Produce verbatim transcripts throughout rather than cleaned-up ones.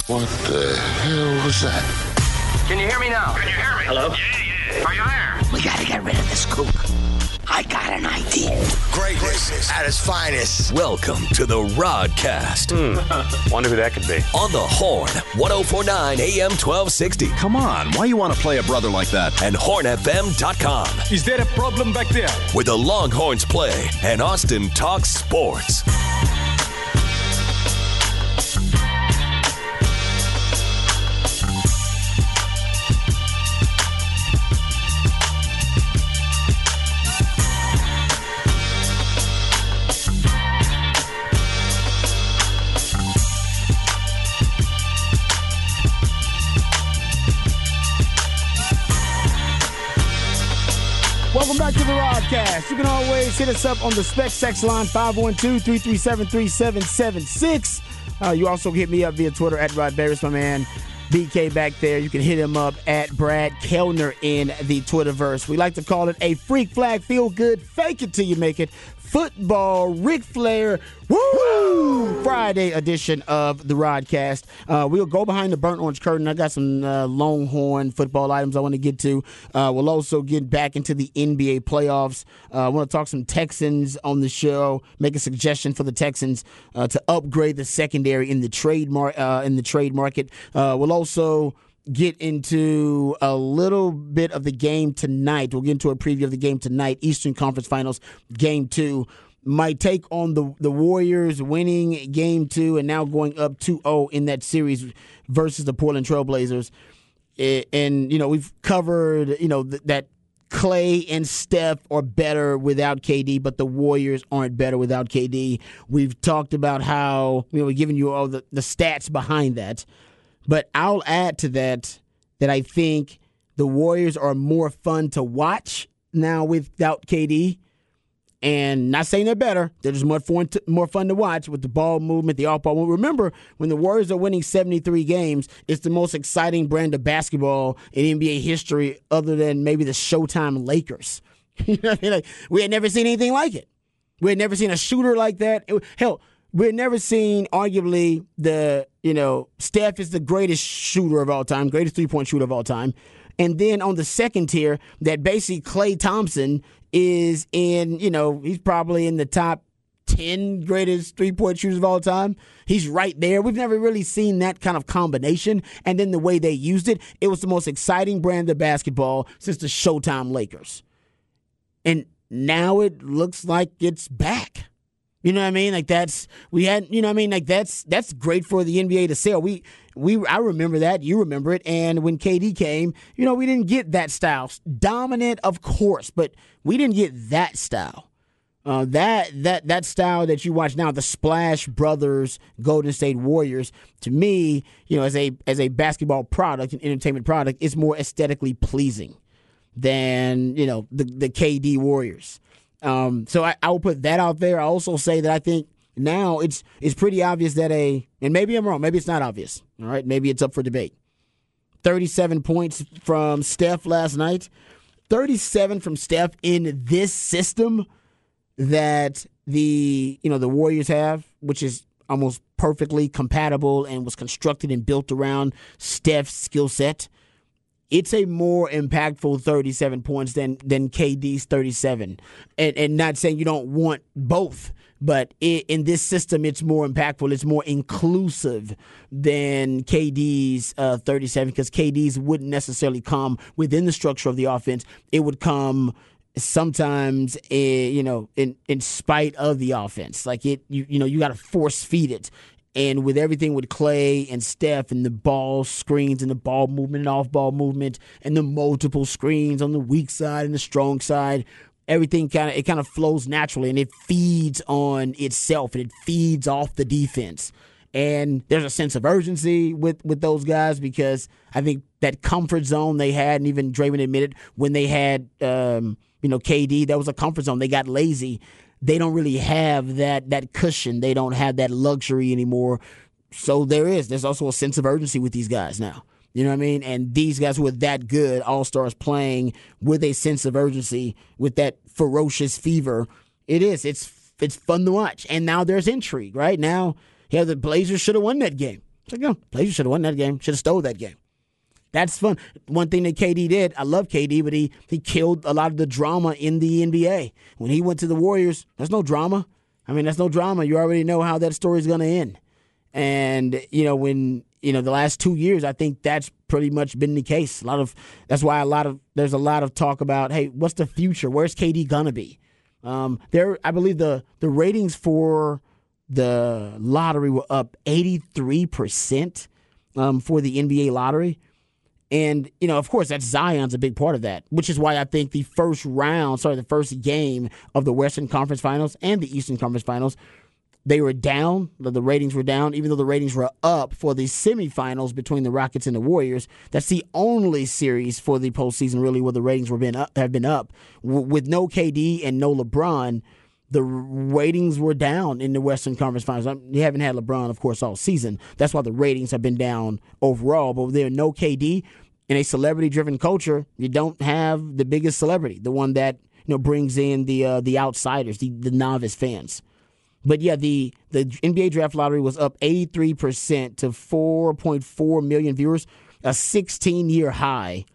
What the hell was that? Can you hear me now? Can you hear me? Hello? Yeah, yeah. Are you there? We gotta get rid of this kook. I got an idea. Greatness at its finest. Welcome to the Rodcast. Hmm. Wonder who that could be. On the Horn, ten forty-nine A M twelve sixty. Come on, why you want to play a brother like that? And horn f m dot com. Is there a problem back there? Where the Longhorns play and Austin talks sports. Welcome back to the Rodcast. You can always hit us up on the Spec Sex line, five one two, three three seven, three seven seven six. Uh, you also hit me up via Twitter at Rod Barris, my man B K back there. You can hit him up at Brad Kellner in the Twitterverse. We like to call it a freak flag, feel good, fake it till you make it. Football, Ric Flair, woo! Friday edition of the Rodcast. Uh, we'll go behind the burnt orange curtain. I got some uh, Longhorn football items I want to get to. Uh, we'll also get back into the N B A playoffs. Uh, I want to talk some Texans on the show. Make a suggestion for the Texans uh, to upgrade the secondary in the trade mar- uh, in the trade market. Uh, we'll also get into a little bit of the game tonight. We'll get into a preview of the game tonight, Eastern Conference Finals, Game two. My take on the the Warriors winning Game two and now going up two oh in that series versus the Portland Trailblazers. And, you know, we've covered, you know, th- that Clay and Steph are better without K D, but the Warriors aren't better without K D. We've talked about how, you know, we've given you all the, the stats behind that. But I'll add to that that I think the Warriors are more fun to watch now without K D. And not saying they're better. They're just more fun to, more fun to watch with the ball movement, the off-ball movement. Remember, when the Warriors are winning seventy-three games, it's the most exciting brand of basketball in N B A history other than maybe the Showtime Lakers. You know what I mean? Like, we had never seen anything like it. We had never seen a shooter like that. It, hell, we had never seen, arguably, the, you know, Steph is the greatest shooter of all time, greatest three-point shooter of all time. And then on the second tier, that basically Klay Thompson is in, you know, he's probably in the top ten greatest three-point shooters of all time. He's right there. We've never really seen that kind of combination. And then the way they used it, it was the most exciting brand of basketball since the Showtime Lakers. And now it looks like it's back. You know what I mean? Like that's we had. You know what I mean? Like that's that's great for the N B A to sell. We we I remember that. You remember it. And when K D came, you know, we didn't get that style. Dominant, of course, but we didn't get that style. Uh, that that that style that you watch now, the Splash Brothers, Golden State Warriors. To me, you know, as a as a basketball product, an entertainment product, it's more aesthetically pleasing than, you know, the the K D Warriors. Um, so I, I will put that out there. I also say that I think now it's it's pretty obvious that a, and maybe I'm wrong, maybe it's not obvious, all right? Maybe it's up for debate. thirty-seven points from Steph last night. thirty-seven from Steph in this system that the, you know, the Warriors have, which is almost perfectly compatible and was constructed and built around Steph's skill set. It's a more impactful thirty-seven points than than K D's thirty-seven. And, and not saying you don't want both, but it, in this system, it's more impactful. It's more inclusive than K D's uh, thirty-seven, because K D's wouldn't necessarily come within the structure of the offense. It would come sometimes, uh, you know, in, in spite of the offense. Like, it, you, you know, you got to force feed it. And with everything with Clay and Steph and the ball screens and the ball movement and off-ball movement and the multiple screens on the weak side and the strong side, everything kind of it kind of flows naturally, and it feeds on itself and it feeds off the defense. And there's a sense of urgency with, with those guys, because I think that comfort zone they had, and even Draymond admitted when they had um, you know K D, that was a comfort zone. They got lazy. They don't really have that that cushion. They don't have that luxury anymore. So there is. There's also a sense of urgency with these guys now. You know what I mean? And these guys who are that good, all-stars playing with a sense of urgency, with that ferocious fever, it is. It's it's fun to watch. And now there's intrigue, right? Now, yeah, the Blazers should have won that game. It's like, no, Blazers should have won that game. Should have stole that game. That's fun. One thing that K D did, I love K D, but he, he killed a lot of the drama in the N B A. When he went to the Warriors, there's no drama. I mean, that's no drama. You already know how that story's going to end. And, you know, when, you know, the last two years, I think that's pretty much been the case. A lot of, that's why a lot of, there's a lot of talk about, hey, what's the future? Where's K D going to be? Um, there, I believe the, the ratings for the lottery were up eighty-three percent um, for the N B A lottery. And, you know, of course, that's Zion's a big part of that, which is why I think the first round, sorry, the first game of the Western Conference Finals and the Eastern Conference Finals, they were down. The ratings were down, even though the ratings were up for the semifinals between the Rockets and the Warriors. That's the only series for the postseason, really, where the ratings were been up, have been up. W- with no K D and no LeBron, the ratings were down in the Western Conference Finals. You haven't had LeBron, of course, all season. That's why the ratings have been down overall. But with there no K D in a celebrity-driven culture, you don't have the biggest celebrity, the one that you know brings in the uh, the outsiders, the, the novice fans. But yeah, the, the N B A draft lottery was up eighty-three percent to four point four million viewers, a sixteen-year high.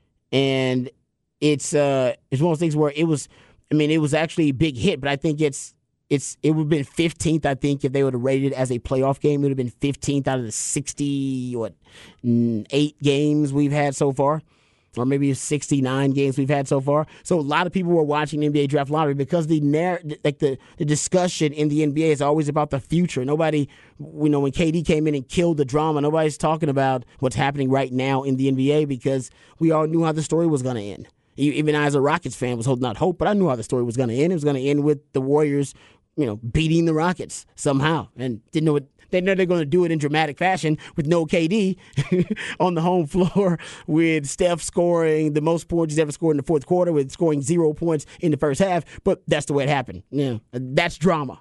And it's uh it's one of those things where it was. I mean, it was actually a big hit, but I think it's it's it would have been fifteenth, I think, if they would have rated it as a playoff game. It would have been fifteenth out of the sixty, what, eight games we've had so far, or maybe sixty-nine games we've had so far. So a lot of people were watching the N B A Draft Lottery because the narr- like the, the discussion in the N B A is always about the future. Nobody, you know, when K D came in and killed the drama, nobody's talking about what's happening right now in the N B A because we all knew how the story was going to end. Even I, as a Rockets fan, was holding out hope, but I knew how the story was going to end. It was going to end with the Warriors, you know, beating the Rockets somehow, and didn't know what they know they're going to do it in dramatic fashion with no K D on the home floor, with Steph scoring the most points he's ever scored in the fourth quarter, with scoring zero points in the first half. But that's the way it happened. Yeah, that's drama.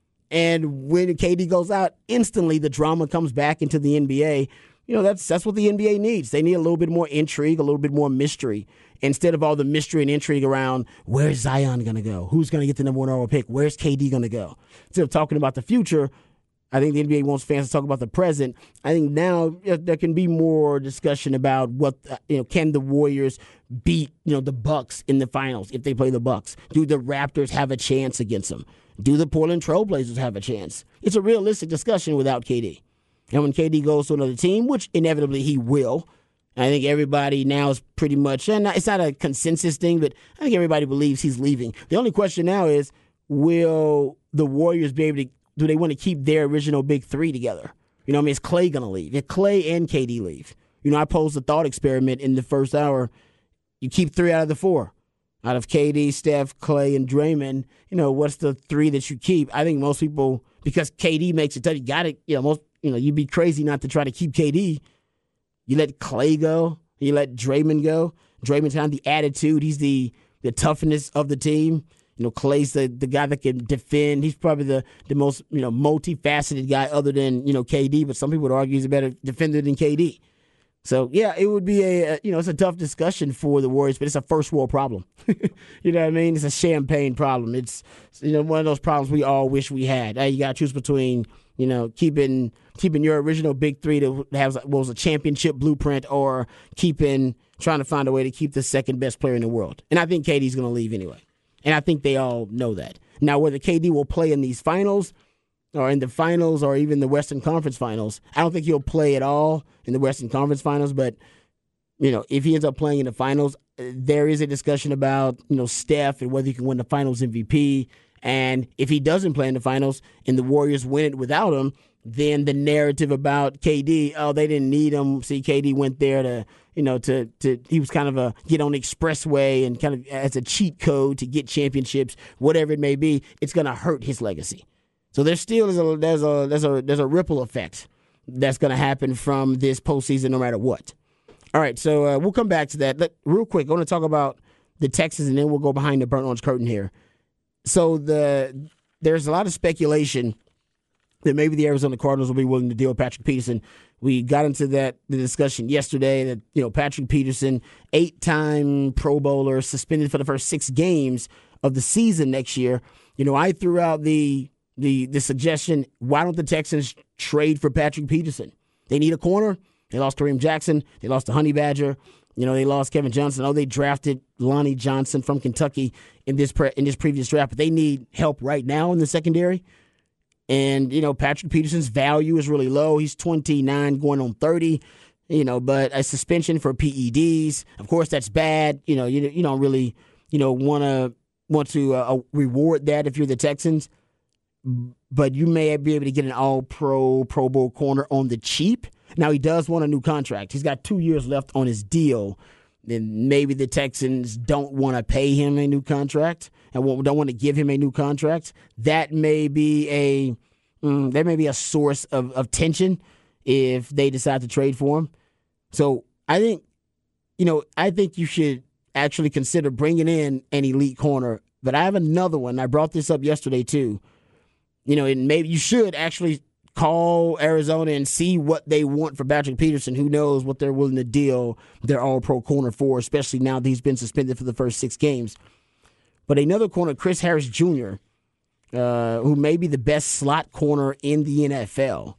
And when K D goes out, instantly the drama comes back into the N B A. You know, that's that's what the N B A needs. They need a little bit more intrigue, a little bit more mystery. Instead of all the mystery and intrigue around where's Zion going to go? Who's going to get the number one overall pick? Where's K D going to go? Instead of talking about the future, I think the N B A wants fans to talk about the present. I think now there can be more discussion about what, you know, can the Warriors beat, you know, the Bucks in the finals if they play the Bucks? Do the Raptors have a chance against them? Do the Portland Trailblazers have a chance? It's a realistic discussion without K D. And when K D goes to another team, which inevitably he will, I think everybody now is pretty much, and it's not a consensus thing, but I think everybody believes he's leaving. The only question now is, will the Warriors be able to, do they want to keep their original big three together? You know what I mean? Is Klay going to leave? If Klay and K D leave, you know, I posed the thought experiment in the first hour. You keep three out of the four. Out of K D, Steph, Klay, and Draymond, you know, what's the three that you keep? I think most people, because K D makes it tough, you got to, you know, most, you know, you'd be crazy not to try to keep K D. You let Klay go. You let Draymond go. Draymond's kind of the attitude. He's the, the toughness of the team. You know, Klay's the, the guy that can defend. He's probably the, the most, you know, multifaceted guy other than, you know, K D, but some people would argue he's a better defender than K D. So, yeah, it would be a, a, you know, it's a tough discussion for the Warriors, but it's a first world problem. You know what I mean? It's a champagne problem. It's, you know, one of those problems we all wish we had. Hey, you got to choose between, you know, keeping keeping your original big three that has was a championship blueprint, or keeping trying to find a way to keep the second best player in the world. And I think K D's going to leave anyway. And I think they all know that. Now, whether K D will play in these finals or in the finals or even the Western Conference Finals, I don't think he'll play at all in the Western Conference Finals. But, you know, if he ends up playing in the finals, there is a discussion about, you know, Steph and whether he can win the finals M V P. And if he doesn't play in the finals and the Warriors win it without him, then the narrative about K D, oh, they didn't need him. See, K D went there to, you know, to, to he was kind of a get on the expressway and kind of as a cheat code to get championships, whatever it may be, it's going to hurt his legacy. So there still is a there's a there's a there's a ripple effect that's going to happen from this postseason, no matter what. All right, so uh, we'll come back to that. Let, real quick, I want to talk about the Texans, and then we'll go behind the burnt orange curtain here. So the there's a lot of speculation that maybe the Arizona Cardinals will be willing to deal with Patrick Peterson. We got into that the discussion yesterday that, you know, Patrick Peterson, eight-time Pro Bowler, suspended for the first six games of the season next year. You know, I threw out the the the suggestion, why don't the Texans trade for Patrick Peterson? They need a corner. They lost Kareem Jackson. They lost the Honey Badger. You know, they lost Kevin Johnson. Oh, they drafted Lonnie Johnson from Kentucky in this pre- in this previous draft, but they need help right now in the secondary. And, you know, Patrick Peterson's value is really low. He's twenty-nine going on thirty, you know, but a suspension for P E Ds, of course, that's bad. You know, you, you don't really, you know, want to want to uh, reward that if you're the Texans. But you may be able to get an all-pro, Pro Bowl corner on the cheap. Now, he does want a new contract. He's got two years left on his deal. Then maybe the Texans don't want to pay him a new contract and don't want to give him a new contract. That may be a mm, that may be a source of, of tension if they decide to trade for him. So I think, you know, I think you should actually consider bringing in an elite corner. But I have another one. I brought this up yesterday too. You know, and maybe you should actually call Arizona and see what they want for Patrick Peterson. Who knows what they're willing to deal their all-pro corner for, especially now that he's been suspended for the first six games. But another corner, Chris Harris Junior, uh, who may be the best slot corner in the N F L.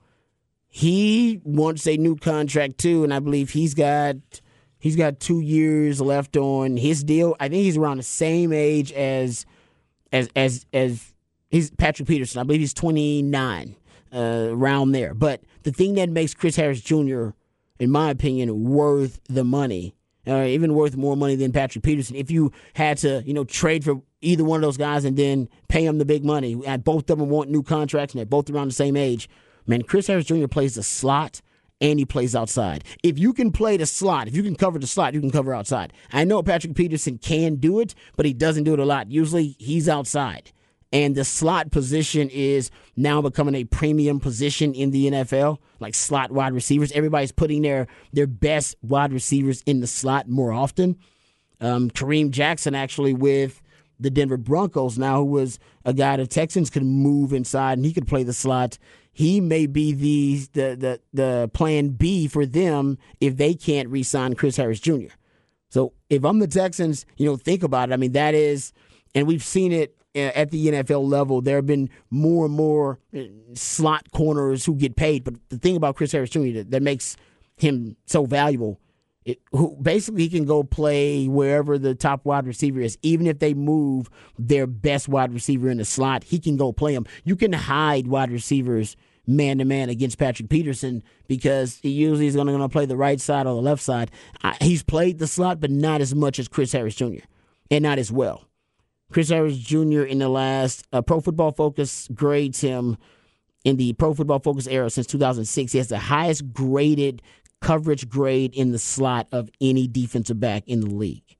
He wants a new contract too, and I believe he's got he's got two years left on his deal. I think he's around the same age as as as as he's Patrick Peterson. I believe he's twenty-nine. Uh, around there. But the thing that makes Chris Harris Junior, in my opinion, worth the money, or even worth more money than Patrick Peterson, if you had to, you know, trade for either one of those guys and then pay them the big money, and both of them want new contracts and they're both around the same age, man, Chris Harris Junior plays the slot and he plays outside. If you can play the slot, if you can cover the slot, you can cover outside. I know Patrick Peterson can do it, but he doesn't do it a lot. Usually he's outside. And the slot position is now becoming a premium position in the N F L, like slot wide receivers. Everybody's putting their, their best wide receivers in the slot more often. Um, Kareem Jackson actually with the Denver Broncos now, who was a guy the Texans could move inside and he could play the slot. He may be the the the, the plan B for them if they can't re-sign Chris Harris Junior So if I'm the Texans, you know, think about it. I mean, that is, and we've seen it at the N F L level, there have been more and more slot corners who get paid. But the thing about Chris Harris Junior that, that makes him so valuable, it, who basically he can go play wherever the top wide receiver is. Even if they move their best wide receiver in the slot, he can go play him. You can hide wide receivers man-to-man against Patrick Peterson because he usually is going to play the right side or the left side. I, he's played the slot, but not as much as Chris Harris Junior and not as well. Chris Harris Junior in the last uh, Pro Football Focus grades him in the Pro Football Focus era since two thousand six. He has the highest graded coverage grade in the slot of any defensive back in the league.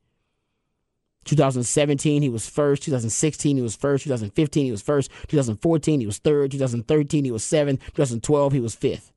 twenty seventeen, he was first. twenty sixteen, he was first. twenty fifteen, he was first. twenty fourteen, he was third. twenty thirteen, he was seventh. twenty twelve, he was fifth.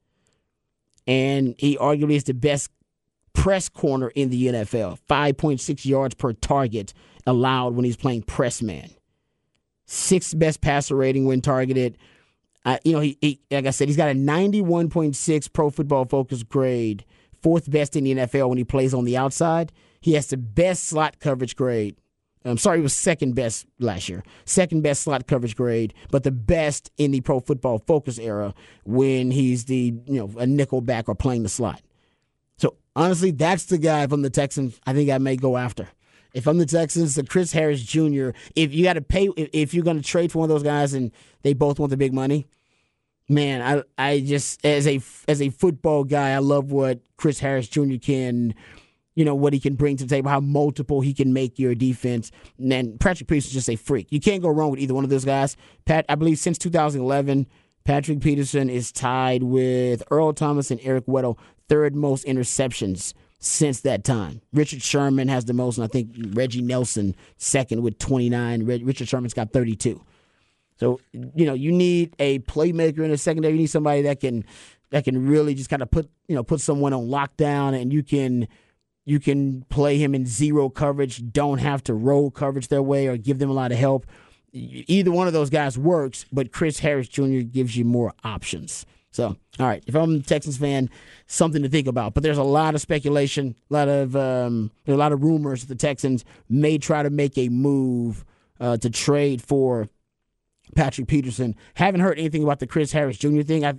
And he arguably is the best press corner in the N F L. five point six yards per target allowed when he's playing press man. Sixth best passer rating when targeted. Uh, you know, he, he like I said, he's got a ninety-one point six Pro Football Focus grade, fourth best in the N F L when he plays on the outside. He has the best slot coverage grade. I'm sorry, he was second best last year. Second best slot coverage grade, but the best in the Pro Football Focus era when he's the, you know, a nickel back or playing the slot. So honestly, that's the guy from the Texans I think I may go after. If I'm the Texans, the Chris Harris Junior, if you got to pay, if you're going to trade for one of those guys and they both want the big money, man, I I just, as a as a football guy, I love what Chris Harris Junior can, you know, what he can bring to the table, how multiple he can make your defense. And then Patrick Peterson's just a freak. You can't go wrong with either one of those guys. Pat, I believe since two thousand eleven, Patrick Peterson is tied with Earl Thomas and Eric Weddle, third most interceptions since that time. Richard Sherman has the most, and I think Reggie Nelson second with twenty-nine. Richard Sherman's got thirty-two. So, you know, you need a playmaker in the secondary. You need somebody that can that can really just kind of put, you know, put someone on lockdown, and you can you can play him in zero coverage. Don't have to roll coverage their way or give them a lot of help. Either one of those guys works, but Chris Harris Junior gives you more options. So, all right, if I'm a Texans fan, something to think about. But there's a lot of speculation, a lot of um, there are a lot of rumors that the Texans may try to make a move uh, to trade for Patrick Peterson. Haven't heard anything about the Chris Harris Junior thing. I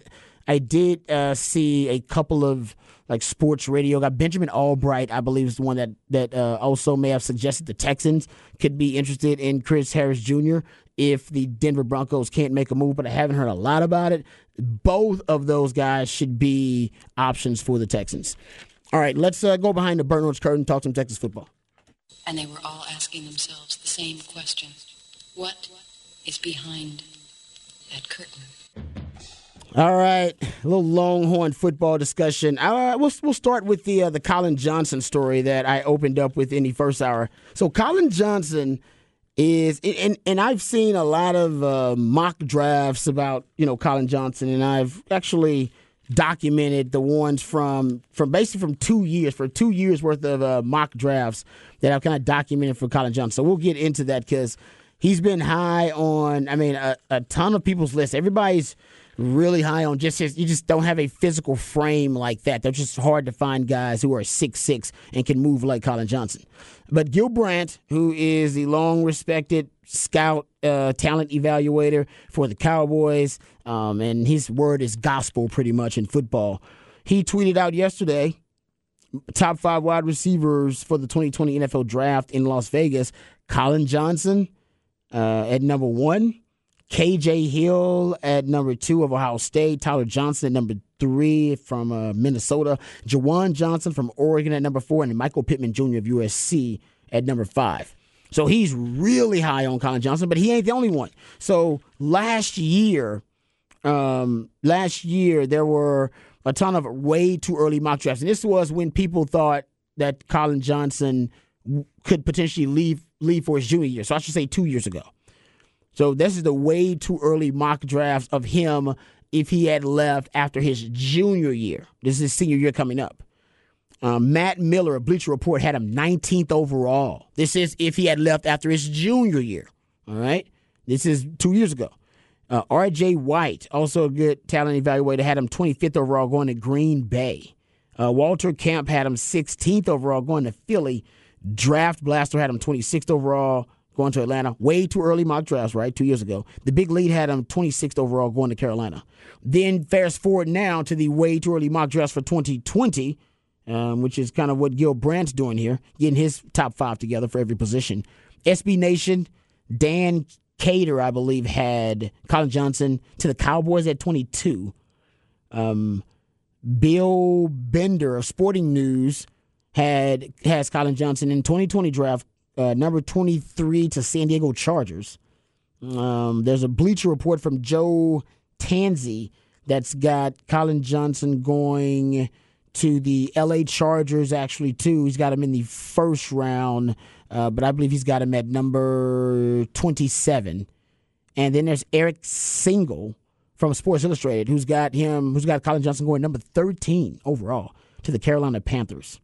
I did uh, see a couple of like sports radio guy. Benjamin Albright, I believe, is the one that that uh, also may have suggested the Texans could be interested in Chris Harris Junior if the Denver Broncos can't make a move, but I haven't heard a lot about it. Both of those guys should be options for the Texans. All right, let's uh, go behind the Burnt Orange curtain and talk some Texas football. And they were all asking themselves the same question. What is behind that curtain? All right, a little Longhorn football discussion. Uh, we'll we'll start with the uh, the Colin Johnson story that I opened up with in the first hour. So Colin Johnson is, and and I've seen a lot of uh, mock drafts about you know Colin Johnson, and I've actually documented the ones from from basically from two years for two years worth of uh, mock drafts that I've kind of documented for Colin Johnson. So we'll get into that because he's been high on. I mean, a, a ton of people's lists. Everybody's really high on just his, you just don't have a physical frame like that. They're just hard to find guys who are six six and can move like Colin Johnson. But Gil Brandt, who is the long-respected scout uh, talent evaluator for the Cowboys, um, and his word is gospel pretty much in football, he tweeted out yesterday, top five wide receivers for the twenty twenty N F L Draft in Las Vegas, Colin Johnson uh, at number one, K J Hill at number two of Ohio State, Tyler Johnson at number three from uh, Minnesota, Jawan Johnson from Oregon at number four, and Michael Pittman Junior of U S C at number five. So he's really high on Colin Johnson, but he ain't the only one. So last year, um, last year there were a ton of way too early mock drafts, and this was when people thought that Colin Johnson could potentially leave leave for his junior year. So I should say two years ago. So this is the way too early mock drafts of him if he had left after his junior year. This is his senior year coming up. Um, Matt Miller of Bleacher Report had him nineteenth overall. This is if he had left after his junior year. All right? This is two years ago. Uh, R J White, also a good talent evaluator, had him twenty-fifth overall going to Green Bay. Uh, Walter Camp had him sixteenth overall going to Philly. Draft Blaster had him twenty-sixth overall going to Atlanta. Way too early mock drafts, right? Two years ago. The Big Lead had him twenty-sixth overall going to Carolina. Then fast forward now to the way too early mock drafts for twenty twenty, um, which is kind of what Gil Brandt's doing here, getting his top five together for every position. S B Nation, Dan Cater, I believe, had Colin Johnson to the Cowboys at twenty-two. Um, Bill Bender of Sporting News had has Colin Johnson in twenty twenty draft, uh, number twenty-three to San Diego Chargers. Um, there's a Bleacher Report from Joe Tanzi that's got Colin Johnson going to the L A Chargers, actually, too. He's got him in the first round, uh, but I believe he's got him at number twenty-seven. And then there's Eric Single from Sports Illustrated, who's got him, who's got Colin Johnson going number thirteen overall to the Carolina Panthers.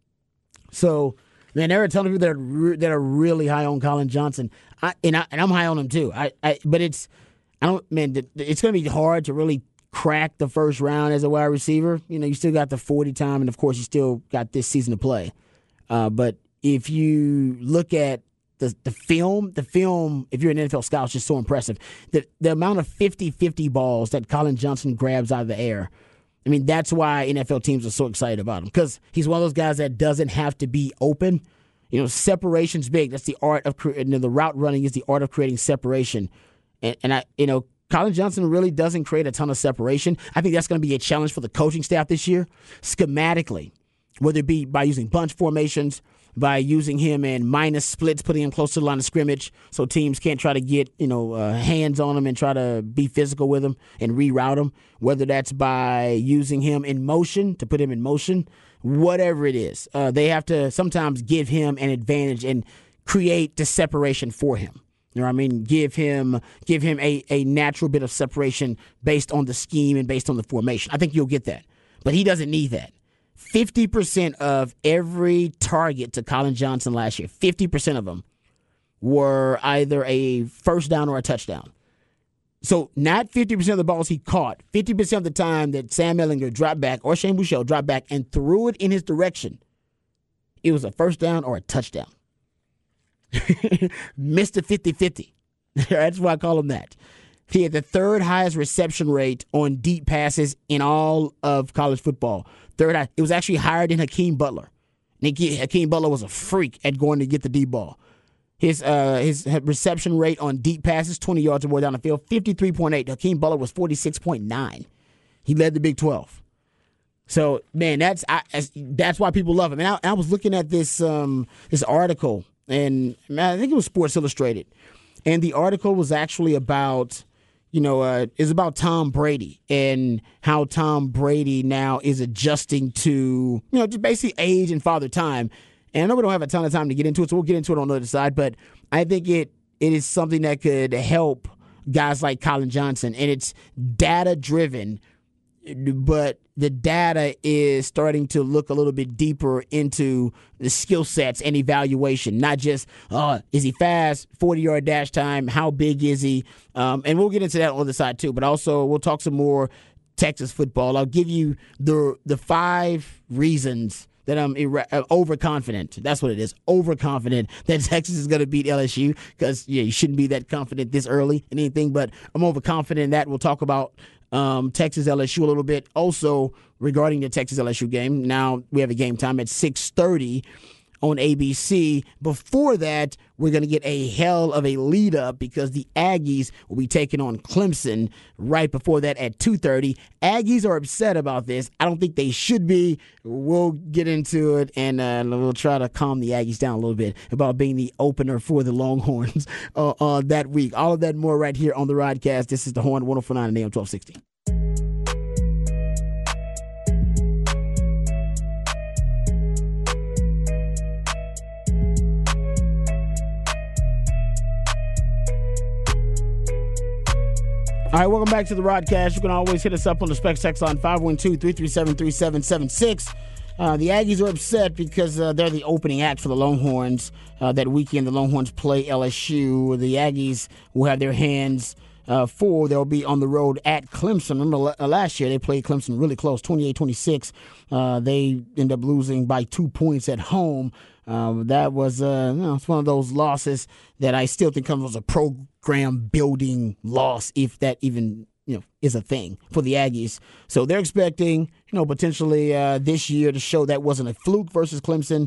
So, man, there are a ton of people that are re- that are really high on Colin Johnson, I, and I, and I'm high on him too. I, I but it's I don't man, it's going to be hard to really crack the first round as a wide receiver. You know, you still got the forty time, and of course, you still got this season to play. Uh, but if you look at the the film, the film, if you're an N F L scout, is just so impressive. The the amount of fifty-fifty balls that Colin Johnson grabs out of the air. I mean, that's why N F L teams are so excited about him, because he's one of those guys that doesn't have to be open. You know, separation's big. That's the art of cre- you know, the route running is the art of creating separation. And, and I, you know, Colin Johnson really doesn't create a ton of separation. I think that's going to be a challenge for the coaching staff this year, schematically, whether it be by using bunch formations, by using him in minus splits, putting him close to the line of scrimmage so teams can't try to get, you know, uh, hands on him and try to be physical with him and reroute him, whether that's by using him in motion, to put him in motion, whatever it is. Uh, they have to sometimes give him an advantage and create the separation for him. You know what I mean? Give him give him a, a natural bit of separation based on the scheme and based on the formation. I think you'll get that. But he doesn't need that. fifty percent of every target to Colin Johnson last year, fifty percent of them were either a first down or a touchdown. So not fifty percent of the balls he caught, fifty percent of the time that Sam Ehlinger dropped back or Shane Buechele dropped back and threw it in his direction, it was a first down or a touchdown. Mister fifty-fifty. That's why I call him that. He had the third highest reception rate on deep passes in all of college football. Third, high. It was actually higher than Hakeem Butler. Hakeem Butler was a freak at going to get the deep ball. His uh, his reception rate on deep passes, twenty yards or more down the field, fifty-three point eight. Hakeem Butler was forty-six point nine. He led the Big twelve. So, man, that's I, that's why people love him. And I, I was looking at this um, this article, and man, I think it was Sports Illustrated. And the article was actually about, you know, uh, is about Tom Brady and how Tom Brady now is adjusting to, you know, just basically age and father time. And I know we don't have a ton of time to get into it, so we'll get into it on the other side. But I think it it is something that could help guys like Colin Johnson. And it's data-driven, but the data is starting to look a little bit deeper into the skill sets and evaluation, not just, oh, is he fast, forty-yard dash time, how big is he? Um, and we'll get into that on the side too. But also we'll talk some more Texas football. I'll give you the the five reasons that I'm ira- uh, overconfident. That's what it is. Overconfident that Texas is going to beat L S U because, yeah, you shouldn't be that confident this early in anything, but I'm overconfident in that. We'll talk about um, Texas L S U a little bit. Also, regarding the Texas L S U game, now we have a game time at six thirty on A B C. Before that, we're going to get a hell of a lead up because the Aggies will be taking on Clemson right before that at two thirty. Aggies are upset about this. I don't think they should be. We'll get into it, and uh, we'll try to calm the Aggies down a little bit about being the opener for the Longhorns uh, uh, that week. All of that and more right here on the Rodcast. This is the Horn, one oh four point nine and A M twelve sixty. All right, welcome back to the Rodcast. You can always hit us up on the Specs text line five one two, three three seven, three seven seven six. Uh, the Aggies are upset because uh, they're the opening act for the Longhorns. Uh, that weekend, the Longhorns play L S U. The Aggies will have their hands uh, full. They'll be on the road at Clemson. Remember uh, last year they played Clemson really close, twenty-eight twenty-six. Uh, they end up losing by two points at home. Um, that was uh, you know, it's one of those losses that I still think comes as a program building loss, if that even you know is a thing for the Aggies. So they're expecting you know potentially uh, this year to show that wasn't a fluke versus Clemson.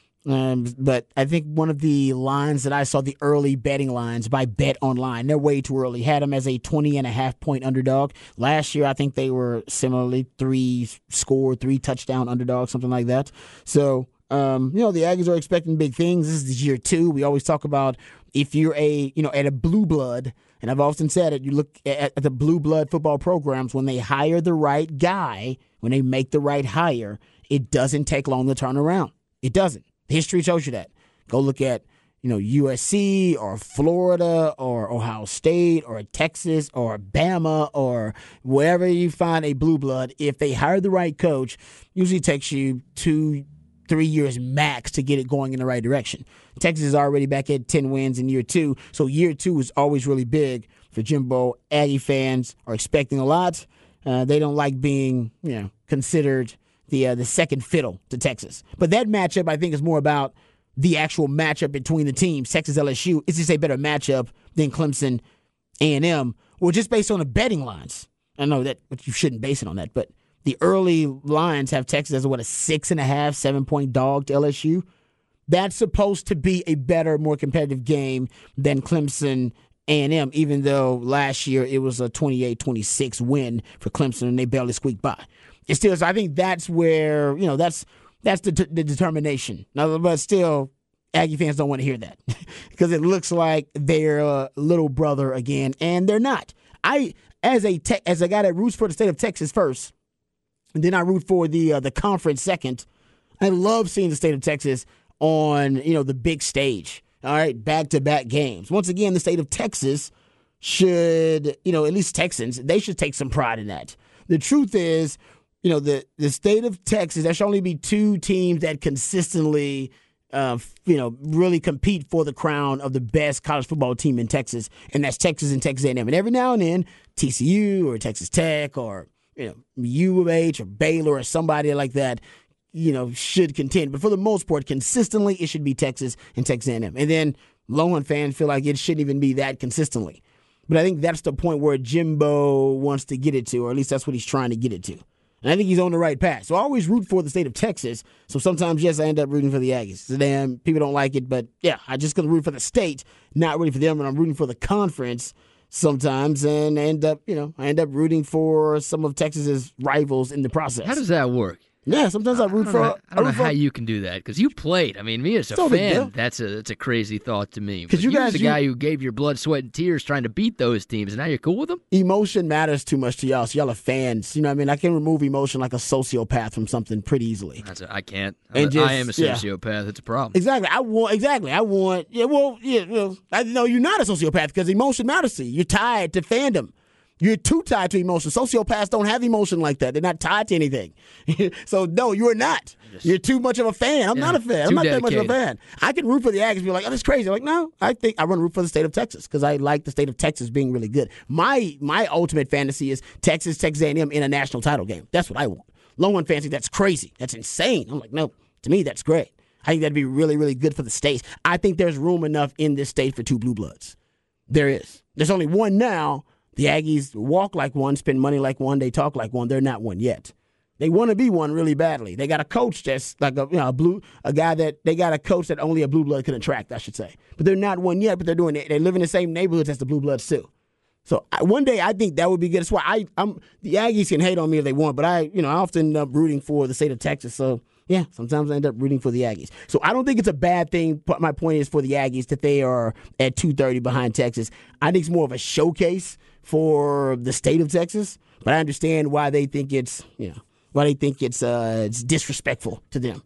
Um, but I think one of the lines that I saw, the early betting lines by Bet Online, they're way too early, had them as a twenty and a half point underdog. Last year, I think they were similarly three score, three touchdown underdog, something like that. So, um, you know, the Aggies are expecting big things. This is year two. We always talk about if you're a, you know, at a blue blood, and I've often said it, you look at, at the blue blood football programs, when they hire the right guy, when they make the right hire, it doesn't take long to turn around. It doesn't. History shows you that. Go look at, you know, U S C or Florida or Ohio State or Texas or Bama or wherever you find a blue blood. If they hire the right coach, usually takes you two, three years max to get it going in the right direction. Texas is already back at ten wins in year two, so year two is always really big for Jimbo. Aggie fans are expecting a lot. Uh, they don't like being, you know, considered the uh, the second fiddle to Texas. But that matchup, I think, is more about the actual matchup between the teams. Texas L S U is just a better matchup than Clemson A and M. Well, just based on the betting lines. I know that but you shouldn't base it on that, but the early lines have Texas as, what, a six and a half, seven-point dog to L S U. That's supposed to be a better, more competitive game than Clemson A and M, even though last year it was a twenty-eight twenty-six win for Clemson and they barely squeaked by. It still is. I think that's where, you know, that's that's the, the determination. Now, but still, Aggie fans don't want to hear that because it looks like they're a little brother again, and they're not. I, as a te- as a guy that roots for the state of Texas first, and then I root for the uh, the conference second, I love seeing the state of Texas on, you know, the big stage. All right, back-to-back games. Once again, the state of Texas should, you know, at least Texans, they should take some pride in that. The truth is, you know, the, the state of Texas, there should only be two teams that consistently, uh, you know, really compete for the crown of the best college football team in Texas, and that's Texas and Texas A and M. And every now and then, T C U or Texas Tech or, you know, U of H or Baylor or somebody like that, you know, should contend. But for the most part, consistently, it should be Texas and Texas A and M. And then Longhorn fans feel like it shouldn't even be that consistently. But I think that's the point where Jimbo wants to get it to, or at least that's what he's trying to get it to. And I think he's on the right path. So I always root for the state of Texas. So sometimes, yes, I end up rooting for the Aggies. So damn, people don't like it, but yeah, I just gonna root for the state, not rooting for them, and I'm rooting for the conference sometimes, and I end up, you know, I end up rooting for some of Texas's rivals in the process. How does that work? Yeah, sometimes I root I for. Know, I don't I know for, how you can do that because you played. I mean, me as a Still a big deal. fan, that's a that's a crazy thought to me. Because you you guys, was the you, guy who gave your blood, sweat, and tears trying to beat those teams, and now you're cool with them. Emotion matters too much to y'all. So y'all are fans. You know what I mean? I can remove emotion like a sociopath from something pretty easily. That's a, I can't. And I'm, just, I am a sociopath. Yeah. It's a problem. Exactly. I want. Exactly. I want. Yeah. Well. Yeah. Well, I know you're not a sociopath because emotion matters to you. You're tied to fandom. You're too tied to emotion. Sociopaths don't have emotion like that. They're not tied to anything. So, no, you're not. You're too much of a fan. I'm yeah, not a fan. I'm not dedicated. that much of a fan. I can root for the Aggies and be like, oh, that's crazy. I'm like, no, I think I want to root for the state of Texas because I like the state of Texas being really good. My my ultimate fantasy is Texas, Texas A and M in a national title game. That's what I want. Longhorn fancy, that's crazy. That's insane. I'm like, no, to me, that's great. I think that'd be really, really good for the state. I think there's room enough in this state for two blue bloods. There is. There's only one now. The Aggies walk like one, spend money like one, they talk like one. They're not one yet. They want to be one really badly. They got a coach that's like a you know a blue a guy that they got a coach that only a blue blood can attract, I should say. But they're not one yet. But they're doing it. They live in the same neighborhoods as the blue bloods too. So I, one day I think that would be good. That's why I I'm the Aggies can hate on me if they want, but I you know I often end up rooting for the state of Texas. So yeah, sometimes I end up rooting for the Aggies. So I don't think it's a bad thing. But my point is for the Aggies that they are at two thirty behind Texas. I think it's more of a showcase for the state of Texas, but I understand why they think it's, you know, why they think it's uh, it's disrespectful to them.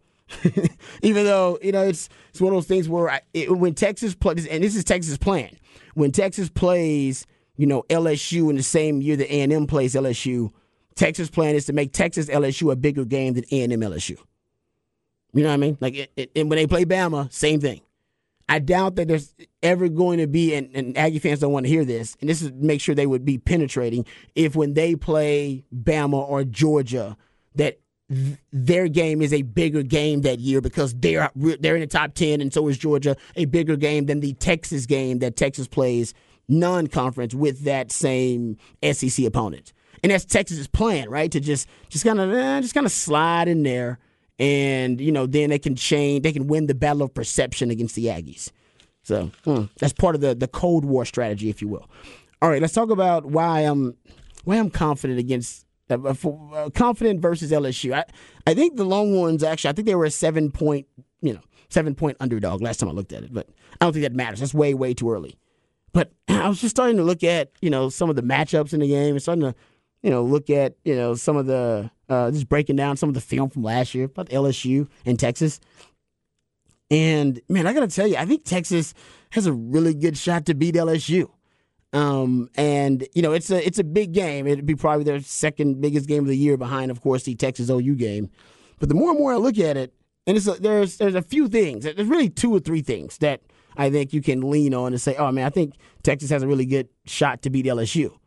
Even though, you know, it's it's one of those things where I, it, when Texas plays, and this is Texas' plan, when Texas plays, you know, L S U in the same year that A and M plays L S U, Texas' plan is to make Texas L S U a bigger game than A and M L S U. You know what I mean? Like, it, it, and when they play Bama, same thing. I doubt that there's ever going to be, and, and Aggie fans don't want to hear this, and this is make sure they would be penetrating, if when they play Bama or Georgia, that th- their game is a bigger game that year because they're they're in the top ten, and so is Georgia, a bigger game than the Texas game that Texas plays non-conference with that same S E C opponent. And that's Texas's plan, right? To just just kind of eh, just kind of slide in there. And, you know, then they can change, they can win the battle of perception against the Aggies. So hmm, that's part of the, the Cold War strategy, if you will. All right, let's talk about why I'm why I'm confident against uh, for, uh, confident versus L S U. I, I think the Longhorns actually, I think they were a seven point, you know, seven point underdog last time I looked at it, but I don't think that matters. That's way, way too early. But I was just starting to look at, you know, some of the matchups in the game and starting to, you know, look at, you know, some of the, uh, just breaking down some of the film from last year about L S U and Texas. And, man, I got to tell you, I think Texas has a really good shot to beat L S U. Um, and, you know, it's a it's a big game. It'd be probably their second biggest game of the year behind, of course, the Texas O U game. But the more and more I look at it, and it's a, there's there's a few things. There's really two or three things that I think you can lean on and say, oh, man, I think Texas has a really good shot to beat L S U.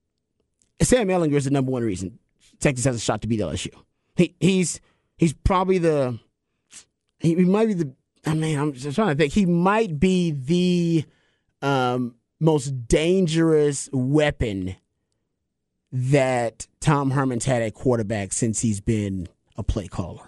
Sam Ehlinger is the number one reason Texas has a shot to beat L S U. He he's he's probably the he, he might be the I mean I'm just trying to think he might be the um, most dangerous weapon that Tom Herman's had at quarterback since he's been a play caller.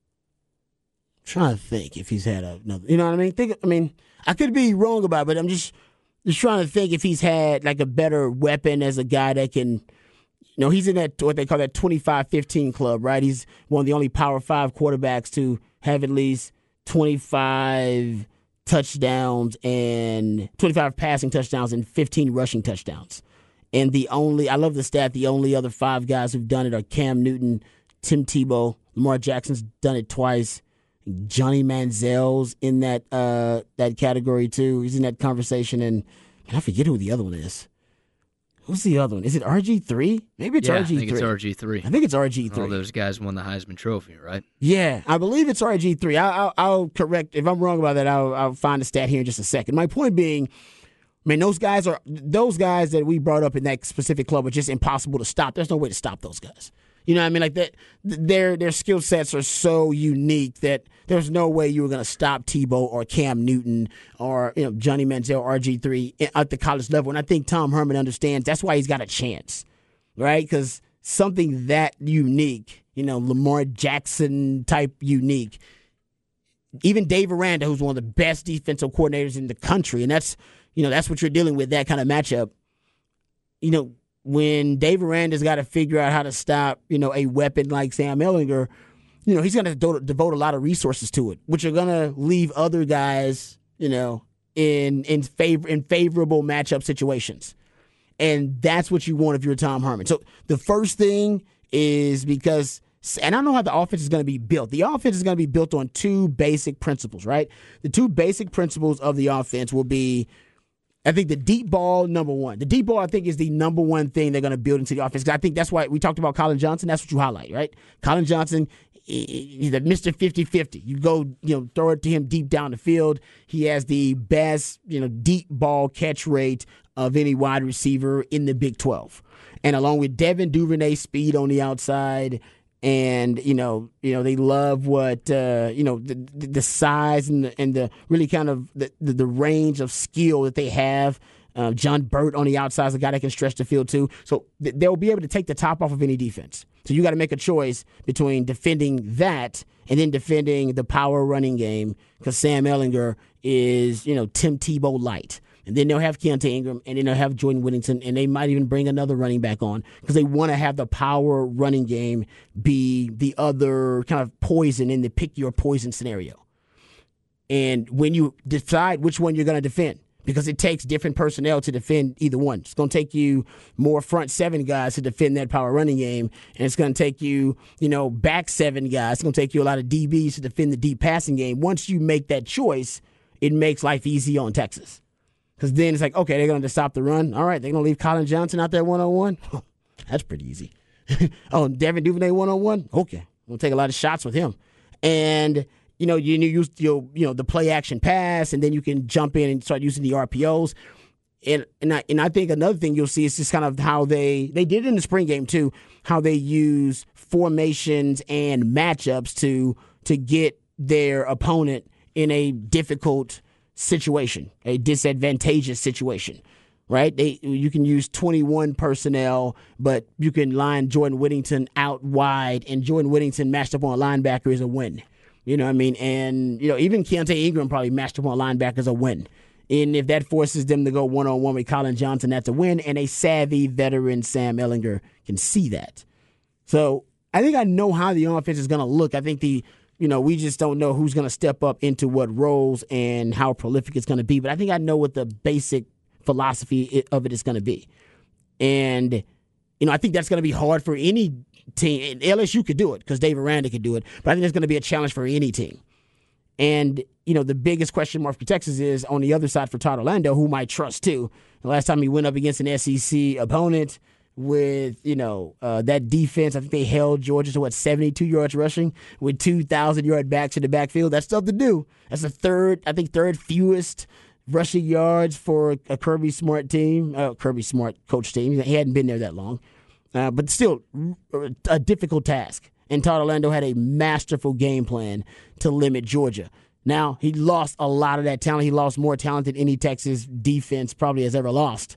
I'm trying to think if he's had another. You know what I mean? Think I mean I could be wrong about it, but I'm just just trying to think if he's had like a better weapon as a guy that can. You know, he's in that what they call that twenty-five fifteen club, right? He's one of the only Power Five quarterbacks to have at least twenty-five touchdowns and twenty-five passing touchdowns and fifteen rushing touchdowns. And the only, I love the stat, the only other five guys who've done it are Cam Newton, Tim Tebow, Lamar Jackson's done it twice. Johnny Manziel's in that uh, that category too. He's in that conversation, and I forget who the other one is. Who's the other one? Is it R G three? Maybe it's yeah, R G three. I think it's R G three. I think it's R G three. All those guys won the Heisman Trophy, right? Yeah, I believe it's R G three. I'll, I'll, I'll correct. If I'm wrong about that, I'll, I'll find a stat here in just a second. My point being, man, those guys are those guys that we brought up in that specific club are just impossible to stop. There's no way to stop those guys. You know what I mean? Like that, their their skill sets are so unique that there's no way you were going to stop Tebow or Cam Newton or you know Johnny Manziel, R G three at the college level. And I think Tom Herman understands that's why he's got a chance, right? Because something that unique, you know, Lamar Jackson type unique. Even Dave Aranda, who's one of the best defensive coordinators in the country, and that's you know that's what you're dealing with, that kind of matchup. You know, when Dave Aranda's got to figure out how to stop, you know, a weapon like Sam Ehlinger, you know, he's going to do- devote a lot of resources to it, which are going to leave other guys, you know, in in favor in favorable matchup situations, and that's what you want if you're Tom Herman. So the first thing is because. And I don't know how the offense is going to be built. The offense is going to be built on two basic principles, right? The two basic principles of the offense will be, I think, the deep ball, number one. The deep ball, I think, is the number one thing they're going to build into the offense. I think that's why we talked about Colin Johnson. That's what you highlight, right? Colin Johnson, he's a Mister fifty-fifty. You go, you know, throw it to him deep down the field. He has the best, you know, deep ball catch rate of any wide receiver in the Big twelve. And along with Devin Duvernay's speed on the outside. And you know, you know they love what uh, you know the the size and the, and the really kind of the, the, the range of skill that they have. Uh, John Burt on the outside is a guy that can stretch the field too. So th- they'll be able to take the top off of any defense. So you got to make a choice between defending that and then defending the power running game because Sam Ehlinger is you know Tim Tebow light. And then they'll have Keontae Ingram, and then they'll have Jordan Whittington, and they might even bring another running back on because they want to have the power running game be the other kind of poison in the pick your poison scenario. And when you decide which one you're going to defend, because it takes different personnel to defend either one. It's going to take you more front seven guys to defend that power running game, and it's going to take you, you know, back seven guys. It's going to take you a lot of D Bs to defend the deep passing game. Once you make that choice, it makes life easy on Texas. Because then it's like, okay, they're going to stop the run. All right, they're going to leave Colin Johnson out there one-on-one. That's pretty easy. Oh, Devin Duvernay one-on-one? Okay, we'll take a lot of shots with him. And, you know, you use your, you know, the play-action pass, and then you can jump in and start using the R P Os. And and I, and I think another thing you'll see is just kind of how they, they did it in the spring game too, how they use formations and matchups to to get their opponent in a difficult situation, a disadvantageous situation, right? They you can use twenty-one personnel, but you can line Jordan Whittington out wide, and Jordan Whittington matched up on a linebacker is a win. You know what I mean? And, you know, even Keontae Ingram probably matched up on a linebacker is a win. And if that forces them to go one-on-one with Colin Johnson, that's a win, and a savvy veteran Sam Ehlinger can see that. So I think I know how the offense is going to look. I think the You know, we just don't know who's going to step up into what roles and how prolific it's going to be. But I think I know what the basic philosophy of it is going to be. And, you know, I think that's going to be hard for any team. L S U could do it because Dave Aranda could do it. But I think it's going to be a challenge for any team. And, you know, the biggest question mark for Texas is on the other side for Todd Orlando, whom I trust too. The last time he went up against an S E C opponent, with, you know, uh, that defense, I think they held Georgia to, what, seventy-two yards rushing with two thousand yard backs in the backfield. That's tough to do. That's the third, I think, third fewest rushing yards for a Kirby Smart team, uh, Kirby Smart coach team. He hadn't been there that long. Uh, but still, a difficult task. And Todd Orlando had a masterful game plan to limit Georgia. Now, he lost a lot of that talent. He lost more talent than any Texas defense probably has ever lost.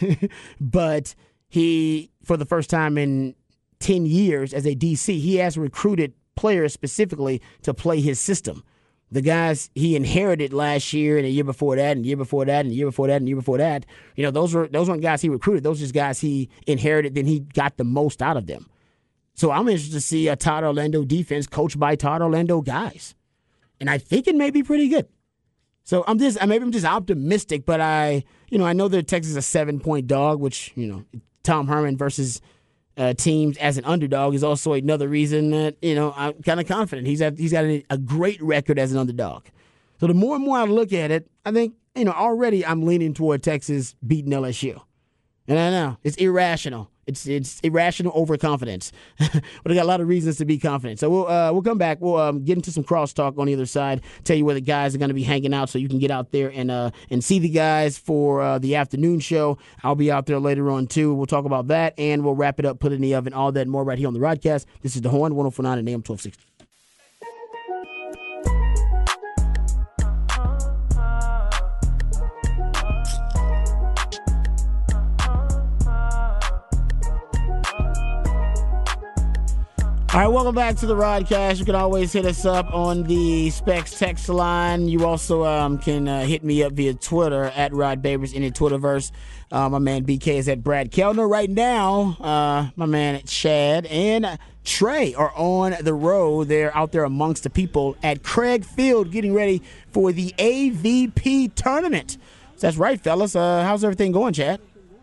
But he, for the first time in ten years as a D C, he has recruited players specifically to play his system. The guys he inherited last year and the year before that and the year before that and the year before that and the year before that, you know, those were those weren't guys he recruited. Those were just guys he inherited, then he got the most out of them. So I'm interested to see a Todd Orlando defense coached by Todd Orlando guys. And I think it may be pretty good. So I'm just, maybe I'm just optimistic, but I, you know, I know that Texas is a seven-point dog, which, you know, Tom Herman versus uh, teams as an underdog is also another reason that, you know, I'm kind of confident. He's at, he's got a, a great record as an underdog. So the more and more I look at it, I think, you know, already I'm leaning toward Texas beating L S U. And I know it's irrational. It's it's irrational overconfidence. But I got a lot of reasons to be confident. So we'll uh, we'll come back. We'll um, get into some crosstalk on the other side. Tell you where the guys are going to be hanging out, so you can get out there and uh, and see the guys for uh, the afternoon show. I'll be out there later on too. We'll talk about that, and we'll wrap it up, put it in the oven, all that and more right here on the Rodcast. This is the Horn, one oh four point nine and A M twelve sixty. All right, welcome back to the Rodcast. You can always hit us up on the Specs text line. You also um, can uh, hit me up via Twitter at Rod Babers in the Twitterverse. Uh, my man B K is at Brad Kellner. Right now, uh, my man Chad and Trey are on the road. They're out there amongst the people at Craig Field getting ready for the A V P tournament. So that's right, fellas. Uh, how's everything going, Chad?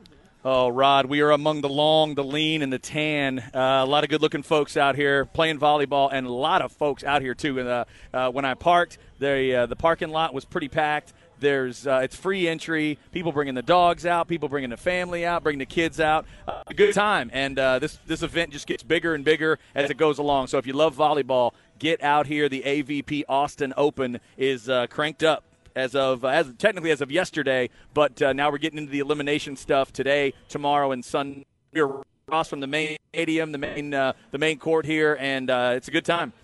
Oh, Rod, we are among the long, the lean, and the tan. Uh, a lot of good-looking folks out here playing volleyball, and a lot of folks out here, too. And uh, uh, when I parked, the, uh, the parking lot was pretty packed. There's uh, It's free entry. People bringing the dogs out. People bringing the family out, bringing the kids out. Uh, a good time. And uh, this, this event just gets bigger and bigger as it goes along. So if you love volleyball, get out here. The A V P Austin Open is uh, cranked up. As of uh, as technically as of yesterday, but uh, now we're getting into the elimination stuff today, tomorrow, and Sunday. We're across from the main stadium, the main uh, the main court here, and uh, it's a good time.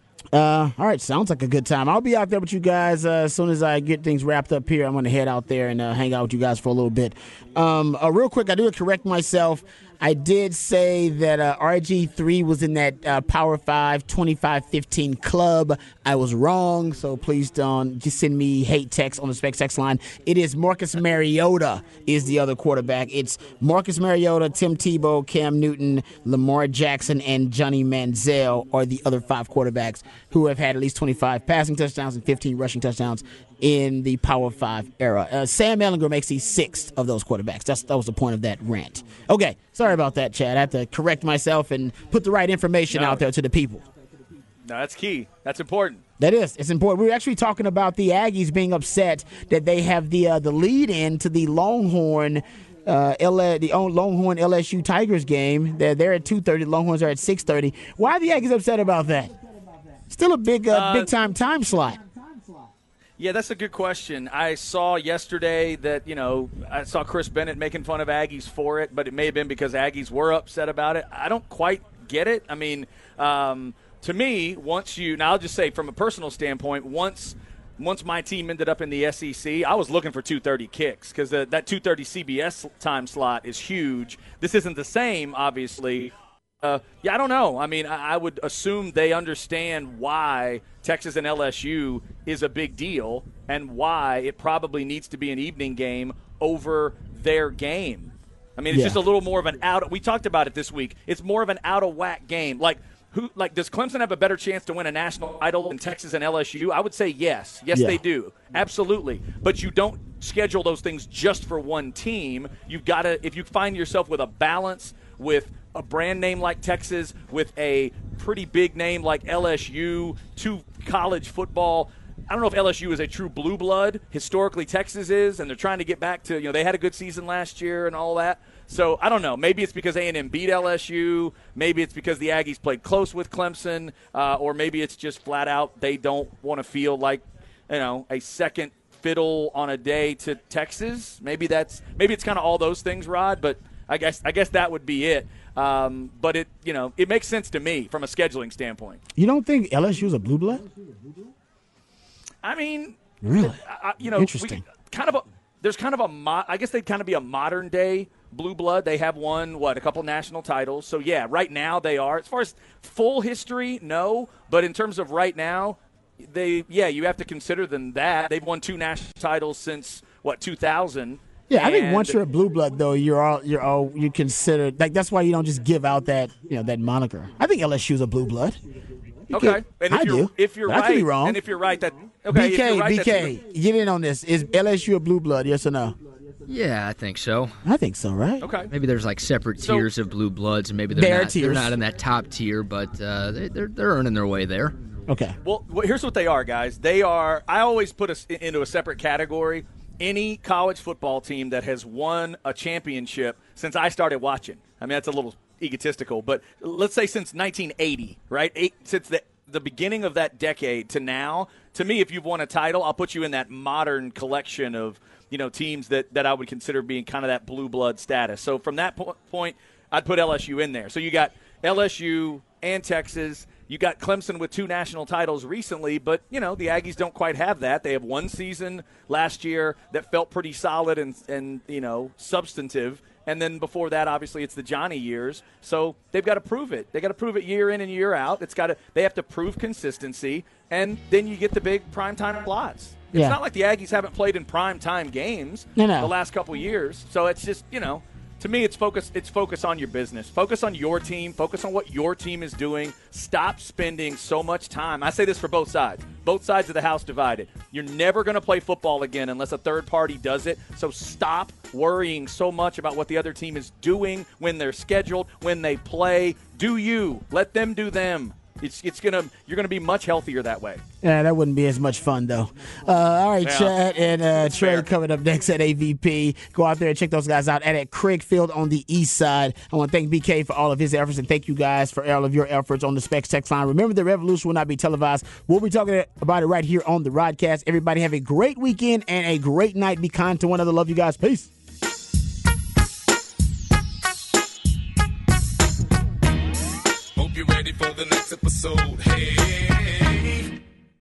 Uh, all right, sounds like a good time. I'll be out there with you guys uh, as soon as I get things wrapped up here. I'm going to head out there and uh, hang out with you guys for a little bit. Um, uh, real quick, I do correct myself. I did say that uh, R G three was in that uh, Power five twenty-five fifteen club. I was wrong, so please don't just send me hate text on the Specs text line. It is Marcus Mariota is the other quarterback. It's Marcus Mariota, Tim Tebow, Cam Newton, Lamar Jackson, and Johnny Manziel are the other five quarterbacks who have had at least twenty-five passing touchdowns and fifteen rushing touchdowns in the Power five era. Uh, Sam Ehlinger makes the sixth of those quarterbacks. That's, that was the point of that rant. Okay, sorry about that, Chad. I have to correct myself and put the right information no. out there to the people. No, that's key. That's important. That is. It's important. We were actually talking about the Aggies being upset that they have the uh, the lead in to the Longhorn uh, L A, the Longhorn L S U Tigers game. They're, they're at two thirty. The Longhorns are at six thirty. Why are the Aggies upset about that? Still a big, uh, uh, big-time time slot. Yeah, that's a good question. I saw yesterday that, you know, I saw Chris Bennett making fun of Aggies for it, but it may have been because Aggies were upset about it. I don't quite get it. I mean, um, to me, once you – now I'll just say from a personal standpoint, once once my team ended up in the S E C, I was looking for two thirty kicks because that two thirty C B S time slot is huge. This isn't the same, obviously. Uh, yeah, I don't know. I mean, I, I would assume they understand why Texas and L S U is a big deal and why it probably needs to be an evening game over their game. I mean, it's yeah. just a little more of an out – we talked about it this week. It's more of an out-of-whack game. Like, who? Like, does Clemson have a better chance to win a national title than Texas and L S U? I would say yes. Yes, yeah. they do. Absolutely. But you don't schedule those things just for one team. You've got to – if you find yourself with a balance with – a brand name like Texas with a pretty big name like L S U, two college football. I don't know if L S U is a true blue blood. Historically, Texas is, and they're trying to get back to, you know, they had a good season last year and all that. So I don't know. Maybe it's because A and M beat L S U. Maybe it's because the Aggies played close with Clemson, uh, or maybe it's just flat out they don't want to feel like, you know, a second fiddle on a day to Texas. Maybe that's maybe it's kind of all those things, Rod. But I guess I guess that would be it. Um, but it, you know, it makes sense to me from a scheduling standpoint. You don't think L S U is a blue blood? I mean, really? I, you know, interesting. We, kind of a there's kind of a mo- I guess they'd kind of be a modern day blue blood. They have won what a couple national titles. So yeah, right now they are. As far as full history, no. But in terms of right now, they yeah, you have to consider them that they've won two national titles since what two thousand. Yeah, I think and once you're a blue blood, though, you're all you're all you consider like that's why you don't just give out that you know that moniker. I think L S U is a blue blood. You okay, can, and if I you're do. if you're but right, I could be wrong. and if you're right that okay, B K if you're right, B K, that's, get in on this. Is L S U a blue blood? Yes or no? Yeah, I think so. I think so. Right? Okay. Maybe there's like separate So- tiers of blue bloods, and maybe they're There are not they're tiers. not in that top tier, but uh, they, they're they're earning their way there. Okay. Well, well, here's what they are, guys. They are. I always put us into a separate category. Any college football team that has won a championship since I started watching. I mean, that's a little egotistical, but let's say since nineteen eighty, right? Eight, since the the beginning of that decade to now, to me, if you've won a title, I'll put you in that modern collection of, you know, teams that, that I would consider being kind of that blue blood status. So from that po- point, I'd put L S U in there. So you got L S U and Texas. You got Clemson with two national titles recently, but, you know, the Aggies don't quite have that. They have one season last year that felt pretty solid and, and you know, substantive. And then before that, obviously, it's the Johnny years. So they've got to prove it. They've got to prove it year in and year out. It's got to. They have to prove consistency, and then you get the big primetime slots. It's Yeah. not like the Aggies haven't played in primetime games No, no. the last couple years. So it's just, you know, to me, it's focus. It's focus on your business. Focus on your team. Focus on what your team is doing. Stop spending so much time. I say this for both sides. Both sides of the house divided. You're never going to play football again unless a third party does it. So stop worrying so much about what the other team is doing when they're scheduled, when they play. Do you. Let them do them. It's it's gonna you're gonna be much healthier that way. Yeah, that wouldn't be as much fun, though. Uh, all right, Yeah. Chad and uh, Trey fair. coming up next at A V P. Go out there and check those guys out at, at Craig Field on the east side. I want to thank B K for all of his efforts, and thank you guys for all of your efforts on the Specs text line. Remember, the revolution will not be televised. We'll be talking about it right here on the Rodcast. Everybody have a great weekend and a great night. Be kind to one another. Love you guys. Peace. Hope you're ready for the next episode. Hey.